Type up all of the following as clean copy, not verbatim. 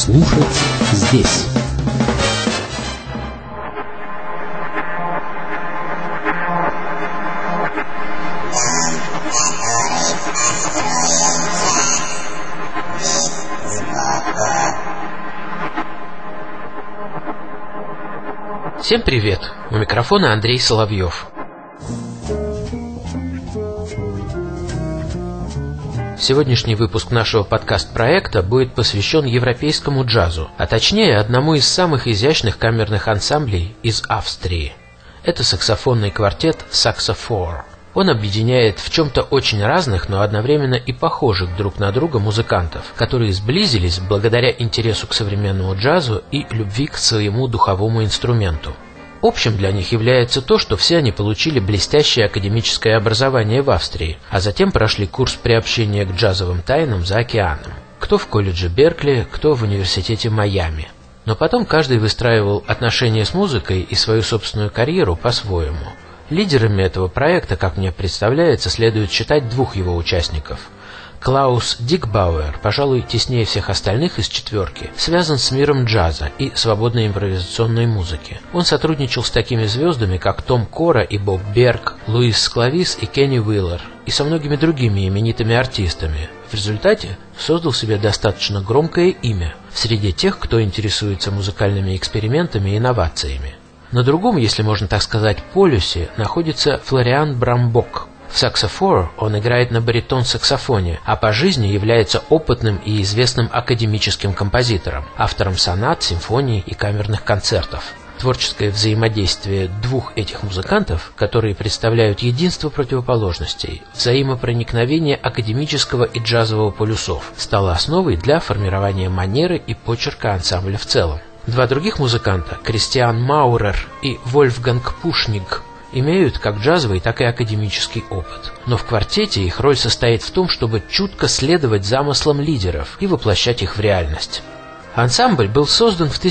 Слушать здесь. Всем привет! У микрофона Андрей Соловьев. Сегодняшний выпуск нашего подкаст-проекта будет посвящен европейскому джазу, а точнее одному из самых изящных камерных ансамблей из Австрии. Это саксофонный квартет Saxo Four. Он объединяет в чем-то очень разных, но одновременно и похожих друг на друга музыкантов, которые сблизились благодаря интересу к современному джазу и любви к своему духовому инструменту. Общим для них является то, что все они получили блестящее академическое образование в Австрии, а затем прошли курс приобщения к джазовым тайнам за океаном. Кто в колледже Беркли, кто в университете Майами. Но потом каждый выстраивал отношения с музыкой и свою собственную карьеру по-своему. Лидерами этого проекта, как мне представляется, следует считать двух его участников. Клаус Дикбауэр, пожалуй, теснее всех остальных из четверки, связан с миром джаза и свободной импровизационной музыки. Он сотрудничал с такими звездами, как Том Кора и Боб Берг, Луис Склавис и Кенни Уиллер, и со многими другими именитыми артистами. В результате создал себе достаточно громкое имя среди тех, кто интересуется музыкальными экспериментами и инновациями. На другом, если можно так сказать, полюсе находится Флориан Брамбок. В Saxo Four он играет на баритон-саксофоне, а по жизни является опытным и известным академическим композитором, автором сонат, симфоний и камерных концертов. Творческое взаимодействие двух этих музыкантов, которые представляют единство противоположностей, взаимопроникновение академического и джазового полюсов, стало основой для формирования манеры и почерка ансамбля в целом. Два других музыканта, Кристиан Маурер и Вольфганг Пушниг, имеют как джазовый, так и академический опыт. Но в квартете их роль состоит в том, чтобы чутко следовать замыслам лидеров и воплощать их в реальность. Ансамбль был создан в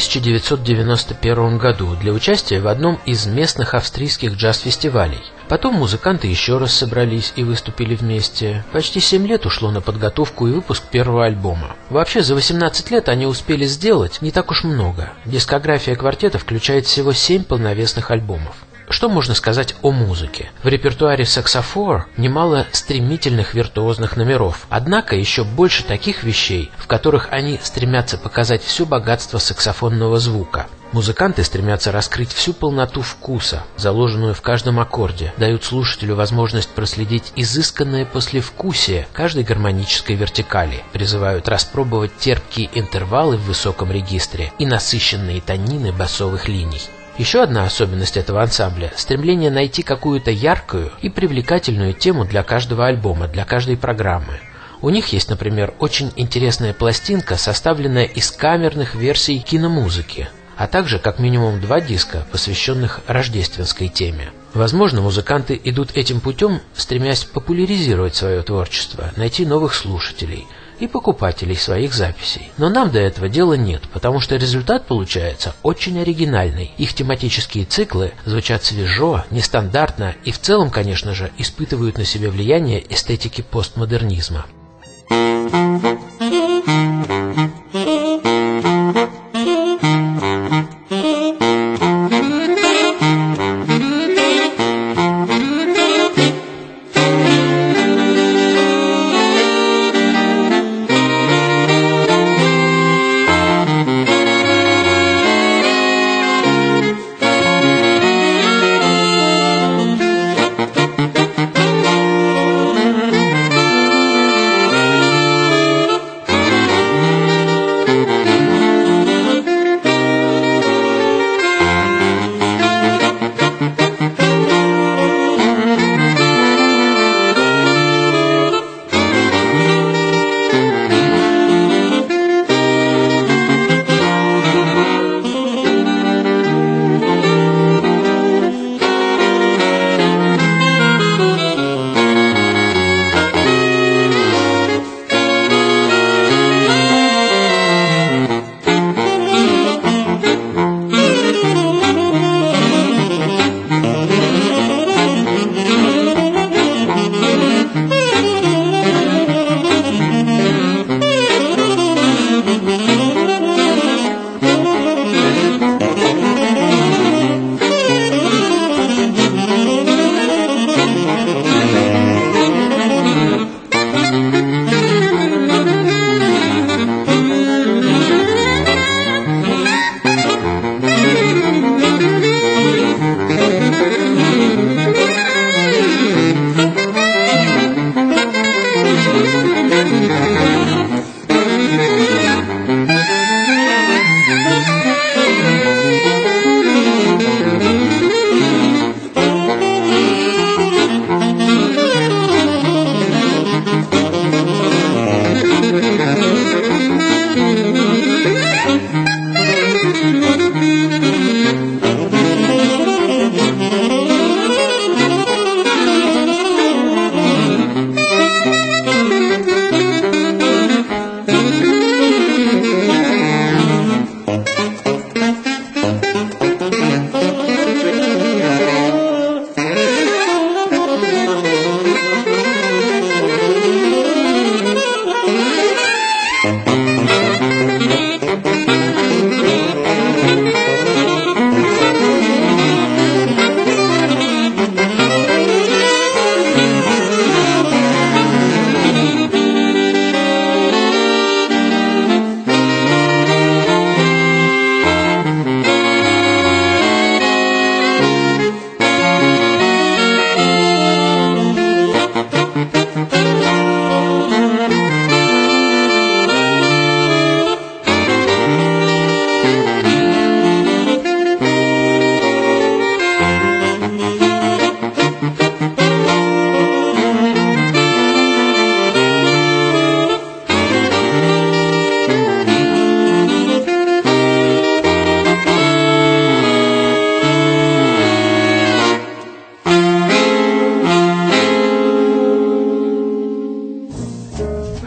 1991 году для участия в одном из местных австрийских джаз-фестивалей. Потом музыканты еще раз собрались и выступили вместе. Почти 7 лет ушло на подготовку и выпуск первого альбома. Вообще, за 18 лет они успели сделать не так уж много. Дискография квартета включает всего 7 полновесных альбомов. Что можно сказать о музыке? В репертуаре Saxo Four немало стремительных виртуозных номеров, однако еще больше таких вещей, в которых они стремятся показать все богатство саксофонного звука. Музыканты стремятся раскрыть всю полноту вкуса, заложенную в каждом аккорде, дают слушателю возможность проследить изысканное послевкусие каждой гармонической вертикали, призывают распробовать терпкие интервалы в высоком регистре и насыщенные тонины басовых линий. Еще одна особенность этого ансамбля – стремление найти какую-то яркую и привлекательную тему для каждого альбома, для каждой программы. У них есть, например, очень интересная пластинка, составленная из камерных версий киномузыки, а также как минимум 2 диска, посвященных рождественской теме. Возможно, музыканты идут этим путем, стремясь популяризировать свое творчество, найти новых слушателей и покупателей своих записей. Но нам до этого дела нет, потому что результат получается очень оригинальный. Их тематические циклы звучат свежо, нестандартно и в целом, конечно же, испытывают на себе влияние эстетики постмодернизма.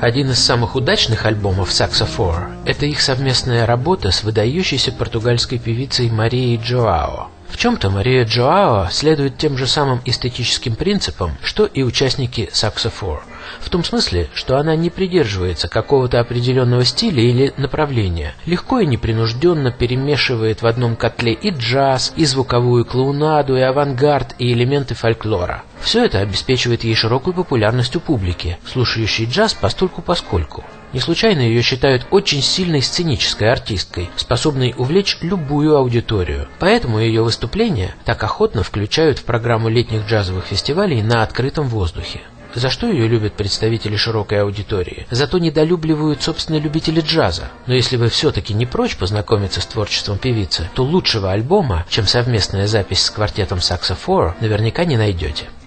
Один из самых удачных альбомов Saxo Four – это их совместная работа с выдающейся португальской певицей Марией Джоао. В чем-то Мария Джоао следует тем же самым эстетическим принципам, что и участники Saxo Four. В том смысле, что она не придерживается какого-то определенного стиля или направления, легко и непринужденно перемешивает в одном котле и джаз, и звуковую клоунаду, и авангард, и элементы фольклора. Все это обеспечивает ей широкую популярность у публики, слушающей джаз постольку-поскольку. Не случайно ее считают очень сильной сценической артисткой, способной увлечь любую аудиторию. Поэтому ее выступления так охотно включают в программу летних джазовых фестивалей на открытом воздухе. За что ее любят представители широкой аудитории? Зато недолюбливают, собственно, любители джаза. Но если вы все-таки не прочь познакомиться с творчеством певицы, то лучшего альбома, чем совместная запись с квартетом Saxo Four, наверняка не найдете.